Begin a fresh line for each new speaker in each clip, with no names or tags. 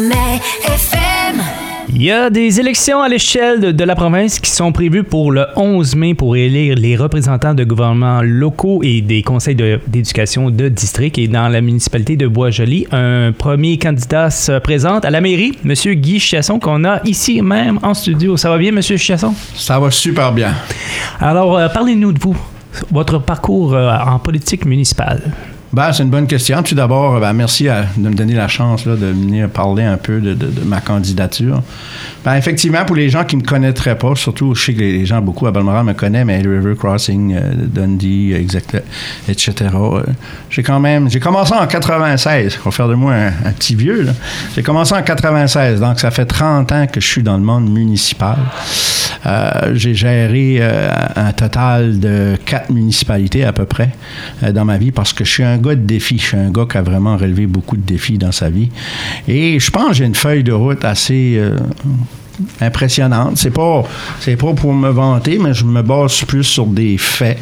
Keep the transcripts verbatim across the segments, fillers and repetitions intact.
Sommet F M.
Il y a des élections à l'échelle de, de la province qui sont prévues pour le onze mai pour élire les représentants de gouvernements locaux et des conseils de, d'éducation de district. Et dans la municipalité de Boisjoli, un premier candidat se présente à la mairie, M. Guy Chiasson, qu'on a ici même en studio. Ça va bien, M. Chiasson?
Ça va super bien.
Alors, euh, parlez-nous de vous, votre parcours euh, en politique municipale.
Ben, c'est une bonne question. Tout d'abord, ben, merci à, de me donner la chance là, de venir parler un peu de, de, de ma candidature. Ben, effectivement, pour les gens qui ne me connaîtraient pas, surtout, je sais que les gens, beaucoup à Balmoral me connaissent, mais River Crossing, euh, Dundee, exact, et cetera. Euh, j'ai quand même... J'ai commencé en quatre-vingt-seize. On va faire de moi un, un petit vieux, là. J'ai commencé en quatre-vingt-seize, donc ça fait trente ans que je suis dans le monde municipal. Euh, j'ai géré euh, un total de quatre municipalités à peu près euh, dans ma vie parce que je suis un gars de défis. Je suis un gars qui a vraiment relevé beaucoup de défis dans sa vie. Et je pense que j'ai une feuille de route assez euh, impressionnante. C'est pas, c'est pas pour me vanter, mais je me base plus sur des faits.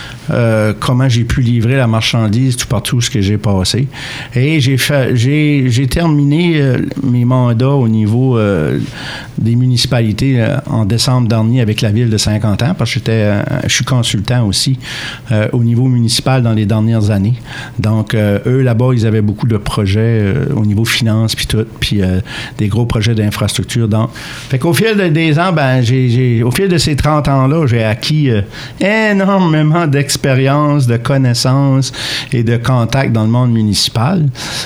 Euh, comment j'ai pu livrer la marchandise tout partout où ce que j'ai passé. Et j'ai fait, j'ai, j'ai terminé euh, mes mandats au niveau euh, des municipalités euh, en décembre dernier avec la ville de Saint-Quentin, parce que j'étais, euh, je suis consultant aussi euh, au niveau municipal dans les dernières années. Donc, euh, eux, là-bas, ils avaient beaucoup de projets euh, au niveau finances, puis tout, puis euh, des gros projets d'infrastructure. Donc, fait qu'au fil de, des ans, ben, j'ai, j'ai, au fil de ces trente ans-là, j'ai acquis euh, énormément d'expérience expérience, de connaissances et de contacts dans le monde municipal.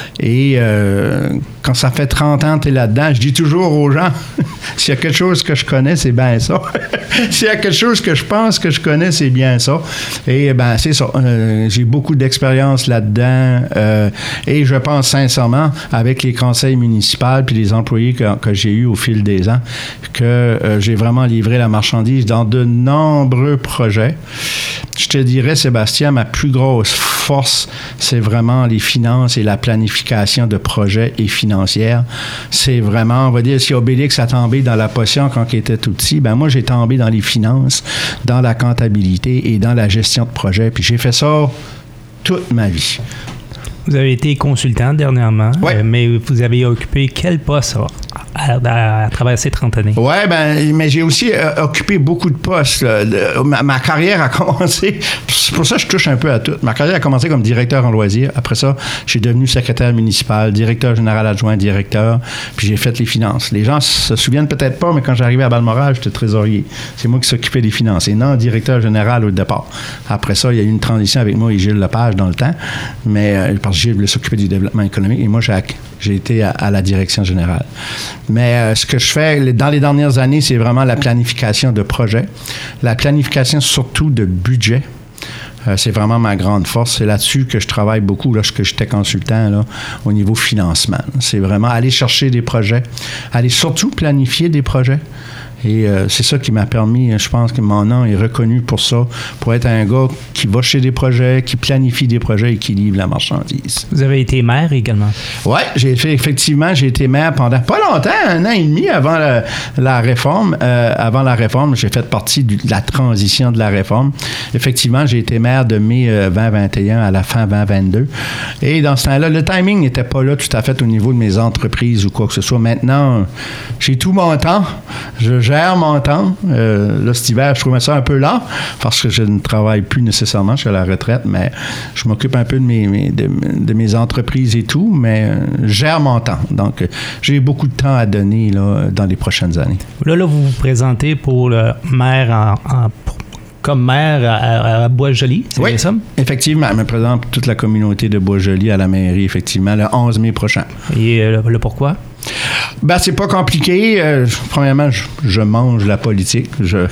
Et euh, quand ça fait trente ans que tu es là-dedans, je dis toujours aux gens, s'il y a quelque chose que je connais, c'est bien ça. S'il y a quelque chose que je pense que je connais, c'est bien ça. Et ben c'est ça. Euh, j'ai beaucoup d'expérience là-dedans. Euh, et je pense sincèrement, avec les conseils municipaux puis les employés que, que j'ai eus au fil des ans, que euh, j'ai vraiment livré la marchandise dans de nombreux projets. Je te dirais, Sébastien, ma plus grosse force, c'est vraiment les finances et la planification de projets et financières. C'est vraiment, on va dire, si Obélix a tombé dans la potion quand il était tout petit, ben moi, j'ai tombé dans les finances, dans la comptabilité et dans la gestion de projets. Puis j'ai fait ça toute ma vie.
Vous avez été consultant dernièrement,
ouais.
euh, mais vous avez occupé quel poste à, à, à travers ces trente années?
Oui, ben, mais j'ai aussi euh, occupé beaucoup de postes. Là. De, ma, ma carrière a commencé, c'est pour ça que je touche un peu à tout. Ma carrière a commencé comme directeur en loisirs. Après ça, je suis devenu secrétaire municipal, directeur général adjoint, directeur, puis j'ai fait les finances. Les gens se souviennent peut-être pas, mais quand j'arrivais à Balmoral, j'étais trésorier. C'est moi qui s'occupais des finances et non directeur général au départ. Après ça, il y a eu une transition avec moi et Gilles Lepage dans le temps, mais euh, parce que Gilles voulait s'occuper du développement économique et moi, j'ai, j'ai été à, à la direction générale. Mais euh, ce que je fais dans les dernières années, c'est vraiment la planification de projets, la planification surtout de budget. Euh, c'est vraiment ma grande force. C'est là-dessus que je travaille beaucoup lorsque j'étais consultant là, au niveau financement. C'est vraiment aller chercher des projets, aller surtout planifier des projets. Et euh, c'est ça qui m'a permis, je pense que mon nom est reconnu pour ça, pour être un gars qui va chez des projets, qui planifie des projets et qui livre la marchandise.
Vous avez été maire également? Oui,
j'ai fait, effectivement, j'ai été maire pendant pas longtemps, un an et demi avant la, la réforme. Euh, avant la réforme, j'ai fait partie du, de la transition de la réforme. Effectivement, j'ai été maire de mai euh, vingt vingt et un à la fin vingt vingt-deux. Et dans ce temps-là, le timing n'était pas là tout à fait au niveau de mes entreprises ou quoi que ce soit. Maintenant, j'ai tout mon temps. Je gère mon temps. Euh, là, cet hiver, je trouvais ça un peu lent parce que je ne travaille plus nécessairement. Je suis à la retraite, mais je m'occupe un peu de mes, mes, de, de mes entreprises et tout, mais euh, je gère mon temps. Donc, euh, j'ai beaucoup de temps à donner là, dans les prochaines années.
Là, là vous vous présentez pour le maire en, en pour comme maire à, à Boisjoli, c'est
oui,
bien ça?
Effectivement, je me présente pour toute la communauté de Boisjoli à la mairie, effectivement, le onze mai prochain.
Et euh, le, le pourquoi?
Ben, c'est pas compliqué. Euh, premièrement, je, je mange la politique. Je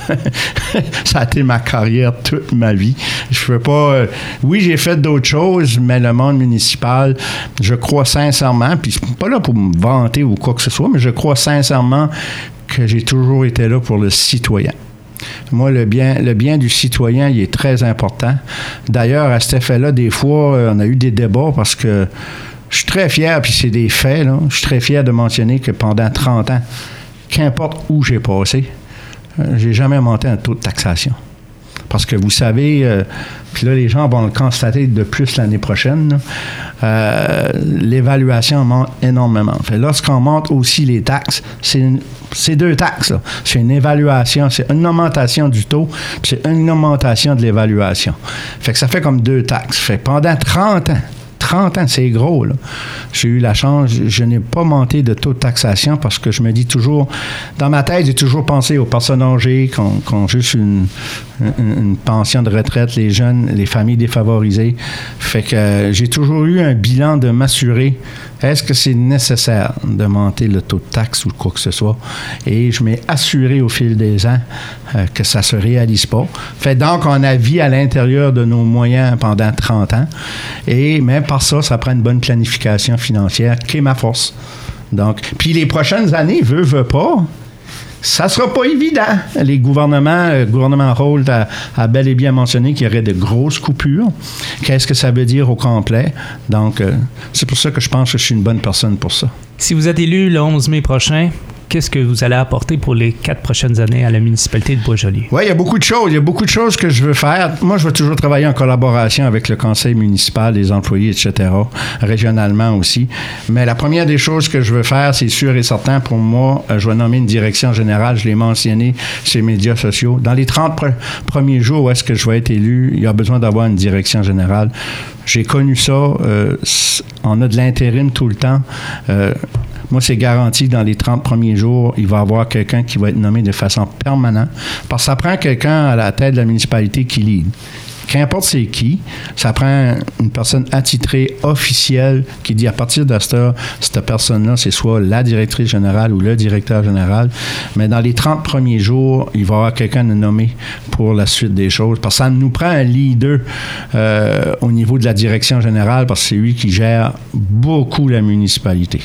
ça a été ma carrière toute ma vie. Je peux pas... Euh, oui, j'ai fait d'autres choses, mais le monde municipal, je crois sincèrement, puis c'est pas là pour me vanter ou quoi que ce soit, mais je crois sincèrement que j'ai toujours été là pour le citoyen. Moi, le bien, le bien du citoyen, il est très important. D'ailleurs, à cet effet-là, des fois, on a eu des débats parce que je suis très fier, puis c'est des faits, là, je suis très fier de mentionner que pendant trente ans, qu'importe où j'ai passé, euh, j'ai jamais monté un taux de taxation. Parce que vous savez, euh, puis là, les gens vont le constater de plus l'année prochaine, là, euh, l'évaluation monte énormément. Fait, lorsqu'on monte aussi les taxes, c'est, une, c'est deux taxes. Là. C'est une évaluation, c'est une augmentation du taux, puis c'est une augmentation de l'évaluation. Fait que ça fait comme deux taxes. Fait que pendant trente ans, trente ans, c'est gros, là. J'ai eu la chance, je, je n'ai pas monté de taux de taxation parce que je me dis toujours, dans ma tête, j'ai toujours pensé aux personnes âgées qui ont, qui ont juste une, une, une pension de retraite, les jeunes, les familles défavorisées. Fait que euh, j'ai toujours eu un bilan de m'assurer, est-ce que c'est nécessaire de monter le taux de taxe ou quoi que ce soit? Et je m'ai assuré au fil des ans euh, que ça ne se réalise pas. Fait donc, on a vie à l'intérieur de nos moyens pendant trente ans. Et même par ça, ça prend une bonne planification financière, qui est ma force. Donc, puis les prochaines années, veut, veut pas, ça sera pas évident. Les gouvernements, le gouvernement Holt a, a bel et bien mentionné qu'il y aurait de grosses coupures. Qu'est-ce que ça veut dire au complet? Donc, euh, c'est pour ça que je pense que je suis une bonne personne pour ça.
Si vous êtes élu le onze mai prochain, qu'est-ce que vous allez apporter pour les quatre prochaines années à la municipalité de Boisjoli?
Oui, il y a beaucoup de choses. Il y a beaucoup de choses que je veux faire. Moi, je veux toujours travailler en collaboration avec le conseil municipal, les employés, et cetera, régionalement aussi. Mais la première des choses que je veux faire, c'est sûr et certain, pour moi, je vais nommer une direction générale. Je l'ai mentionné sur les médias sociaux. Dans les trente pre- premiers jours où est-ce que je vais être élu, il y a besoin d'avoir une direction générale. J'ai connu ça. Euh, on a de l'intérim tout le temps. Euh, Moi, c'est garanti, dans les trente premiers jours, il va y avoir quelqu'un qui va être nommé de façon permanente. Parce que ça prend quelqu'un à la tête de la municipalité qui lead. Qu'importe c'est qui, ça prend une personne attitrée, officielle, qui dit à partir de cette heure, cette personne-là, c'est soit la directrice générale ou le directeur général. Mais dans les trente premiers jours, il va y avoir quelqu'un de nommé pour la suite des choses. Parce que ça nous prend un leader euh, au niveau de la direction générale, parce que c'est lui qui gère beaucoup la municipalité.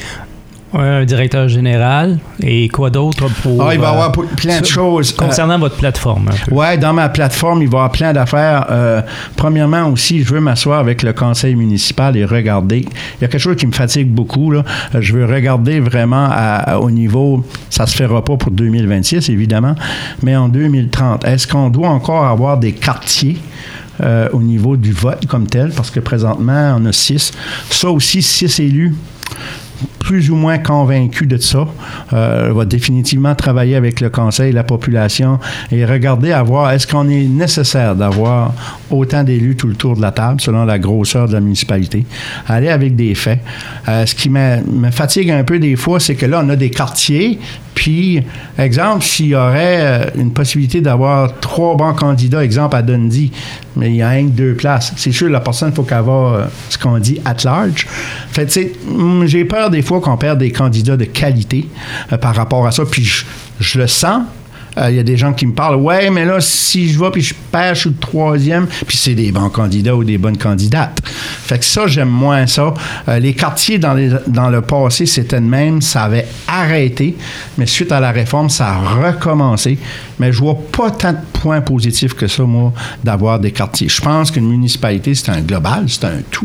Un directeur général et quoi d'autre pour...
Ah, il va y avoir plein de choses.
Concernant euh, votre plateforme.
Oui, dans ma plateforme, il va y avoir plein d'affaires. Euh, premièrement aussi, je veux m'asseoir avec le conseil municipal et regarder. Il y a quelque chose qui me fatigue beaucoup, là. Je veux regarder vraiment à, à, au niveau... Ça ne se fera pas pour deux mille vingt-six, évidemment, mais en deux mille trente. Est-ce qu'on doit encore avoir des quartiers euh, au niveau du vote comme tel? Parce que présentement, on a six. Ça aussi, six élus plus ou moins convaincu de ça, euh, va définitivement travailler avec le conseil, la population et regarder à voir est-ce qu'on est nécessaire d'avoir autant d'élus tout le tour de la table selon la grosseur de la municipalité. Aller avec des faits. Euh, ce qui me, me fatigue un peu des fois, c'est que là, on a des quartiers, puis, exemple, s'il y aurait une possibilité d'avoir trois bons candidats, exemple à Dundee, mais il y a un que deux places. C'est sûr, la personne, il faut qu'elle va, ce qu'on dit, at large. Fait tu sais, j'ai peur des fois qu'on perd des candidats de qualité euh, par rapport à ça, puis je, je le sens. Il euh, y a des gens qui me parlent, ouais, mais là, si je vais puis je perds, je suis le troisième, puis c'est des bons candidats ou des bonnes candidates. Fait que ça, j'aime moins ça. Euh, les quartiers dans, les, dans le passé, c'était de même, ça avait arrêté, mais suite à la réforme, ça a recommencé. Mais je vois pas tant de points positifs que ça, moi, d'avoir des quartiers. Je pense qu'une municipalité, c'est un global, c'est un tout.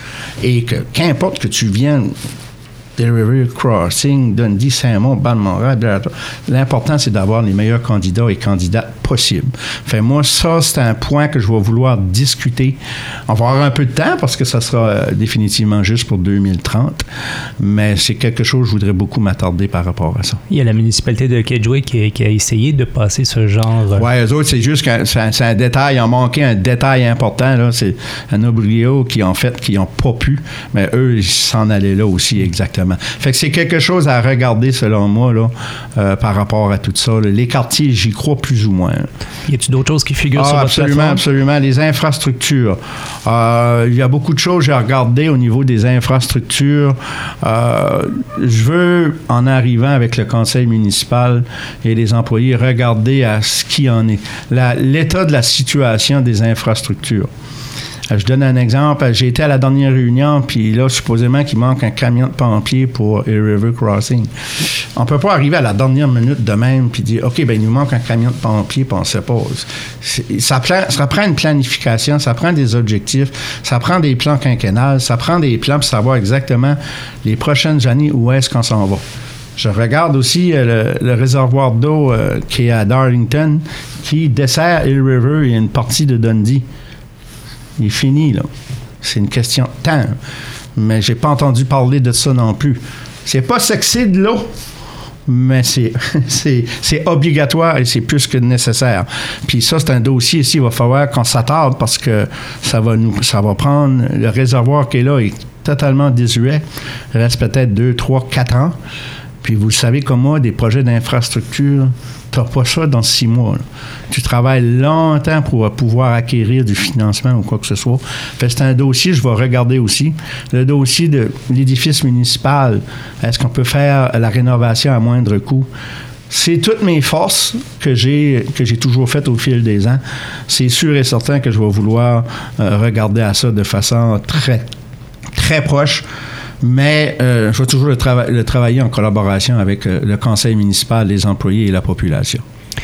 Et que qu'importe que tu viennes Des River Crossing, Dundee, Saint-Mont, Balmoral, l'important, c'est d'avoir les meilleurs candidats et candidates possibles. Fait moi, ça, c'est un point que je vais vouloir discuter. On va avoir un peu de temps parce que ça sera euh, définitivement juste pour deux mille trente, mais c'est quelque chose que je voudrais beaucoup m'attarder par rapport à ça.
Il y a la municipalité de Kedgewick qui, qui a essayé de passer ce genre...
Euh... Oui, eux autres, c'est juste que c'est un, c'est un détail. Ils ont manqué un détail important, là. C'est un oubligio qui, en fait, qui n'ont pas pu, mais eux, ils s'en allaient là aussi, exactement. Fait que c'est quelque chose à regarder, selon moi, là, euh, par rapport à tout ça. Là. Les quartiers, j'y crois plus ou moins.
Y a-t-il d'autres choses qui figurent
ah,
sur votre
absolument,
plateforme?
Absolument, les infrastructures. Euh, il y a beaucoup de choses à regarder au niveau des infrastructures. Euh, je veux, en arrivant avec le conseil municipal et les employés, regarder à ce qui en est. La, l'état de la situation des infrastructures. Je donne un exemple. J'ai été à la dernière réunion, puis là, supposément qu'il manque un camion de pompiers pour Erie River Crossing. On ne peut pas arriver à la dernière minute de même puis dire, OK, ben il nous manque un camion de pompiers, puis on ne sait pas. C'est, ça, ça prend une planification, ça prend des objectifs, ça prend des plans quinquennales, ça prend des plans pour savoir exactement les prochaines années où est-ce qu'on s'en va. Je regarde aussi euh, le, le réservoir d'eau euh, qui est à Darlington, qui dessert Hill River et une partie de Dundee. Il est fini, là. C'est une question de temps. Mais j'ai pas entendu parler de ça non plus. C'est pas sexy de l'eau, mais c'est, c'est, c'est obligatoire et c'est plus que nécessaire. Puis ça, c'est un dossier ici, il va falloir qu'on s'attarde parce que ça va nous, ça va prendre, le réservoir qui est là est totalement désuet. Il reste peut-être deux, trois, quatre ans. Puis vous le savez comme moi, des projets d'infrastructure, tu n'as pas ça dans six mois. Là. Tu travailles longtemps pour pouvoir acquérir du financement ou quoi que ce soit. Fait que c'est un dossier, je vais regarder aussi. Le dossier de l'édifice municipal, est-ce qu'on peut faire la rénovation à moindre coût? C'est toutes mes forces que j'ai, que j'ai toujours faites au fil des ans. C'est sûr et certain que je vais vouloir euh, regarder à ça de façon très, très proche. Mais euh, je vais toujours le, trava- le travailler en collaboration avec euh, le conseil municipal, les employés et la population.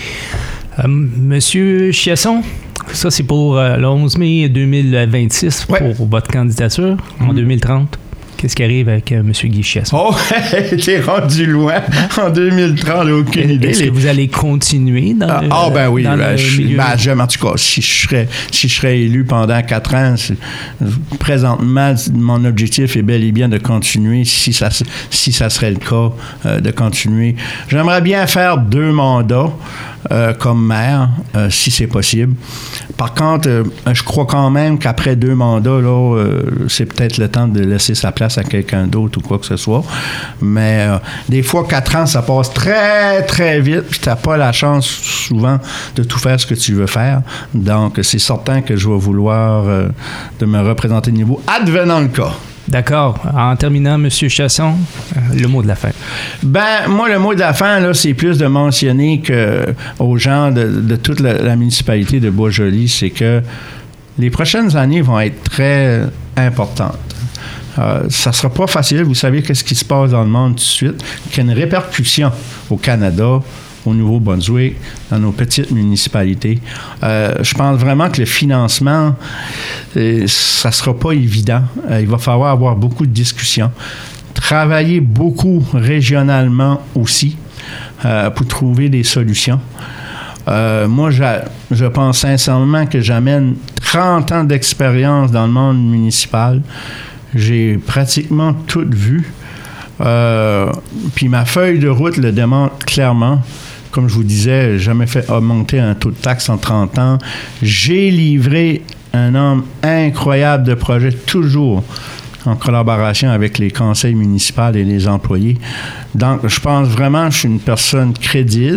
Euh, Monsieur Chiasson, ça c'est pour euh, le onze mai deux mille vingt-six ouais. pour votre candidature mm-hmm. en deux mille trente. Qu'est-ce qui arrive avec euh, M. Guy Chiasson?
Oh, t'es rendu loin. En deux mille trente, j'ai aucune idée.
Est-ce que vous allez continuer dans
ah,
le
Ah, ben oui.
dans
Ben,
le
je,
milieu?
Ben, j'aime, en tout cas, si je serais, si je serais élu pendant quatre ans, c'est, présentement, mon objectif est bel et bien de continuer, si ça, si ça serait le cas, euh, de continuer. J'aimerais bien faire deux mandats. Euh, comme maire, euh, si c'est possible. Par contre, euh, je crois quand même qu'après deux mandats, là, euh, c'est peut-être le temps de laisser sa place à quelqu'un d'autre ou quoi que ce soit. Mais euh, des fois, quatre ans, ça passe très, très vite, puis tu n'as pas la chance, souvent, de tout faire ce que tu veux faire. Donc, c'est certain que je vais vouloir euh, de me représenter de niveau advenant le cas.
D'accord. En terminant, M. Chiasson, euh, le mot de la fin.
Ben, moi, le mot de la fin, là, c'est plus de mentionner que aux gens de, de toute la, la municipalité de Bois-Joli, c'est que les prochaines années vont être très importantes. Euh, ça ne sera pas facile. Vous savez qu'est-ce qui se passe dans le monde tout de suite, qu'il y a une répercussion au Canada, au Nouveau-Brunswick, dans nos petites municipalités. Euh, je pense vraiment que le financement, euh, ça ne sera pas évident. Euh, il va falloir avoir beaucoup de discussions. Travailler beaucoup régionalement aussi euh, pour trouver des solutions. Euh, moi, je, je pense sincèrement que j'amène trente ans d'expérience dans le monde municipal. J'ai pratiquement tout vu. Euh, puis ma feuille de route le démontre clairement. Comme je vous disais, j'ai jamais fait augmenter un taux de taxe en trente ans. J'ai livré un nombre incroyable de projets, toujours en collaboration avec les conseils municipaux et les employés. Donc, je pense vraiment que je suis une personne crédible,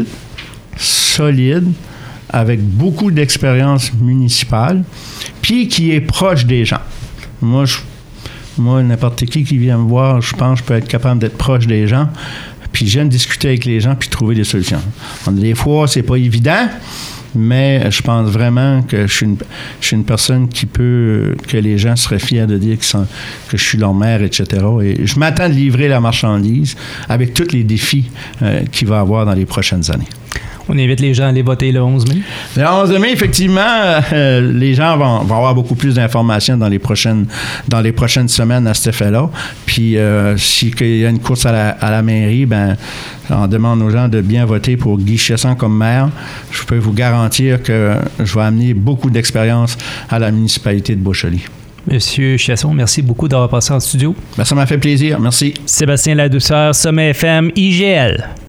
solide, avec beaucoup d'expérience municipale, puis qui est proche des gens. Moi, je, moi, n'importe qui qui vient me voir, je pense que je peux être capable d'être proche des gens. Puis j'aime discuter avec les gens puis trouver des solutions. Donc, des fois, c'est pas évident, mais je pense vraiment que je suis une, je suis une personne qui peut, que les gens seraient fiers de dire que, sont, que je suis leur mère, et cetera. Et je m'attends de livrer la marchandise avec tous les défis euh, qu'il va y avoir dans les prochaines années.
On invite les gens à aller voter le onze mai.
Le onze mai, effectivement, euh, les gens vont, vont avoir beaucoup plus d'informations dans les prochaines, dans les prochaines semaines à cet effet-là. Puis, euh, s'il y a une course à la, à la mairie, ben, on demande aux gens de bien voter pour Guy Chiasson comme maire. Je peux vous garantir que je vais amener beaucoup d'expérience à la municipalité de Bois-Joli.
Monsieur Chiasson, merci beaucoup d'avoir passé en studio.
Ben, ça m'a fait plaisir. Merci.
Sébastien Ladouceur, Sommet F M, I G L.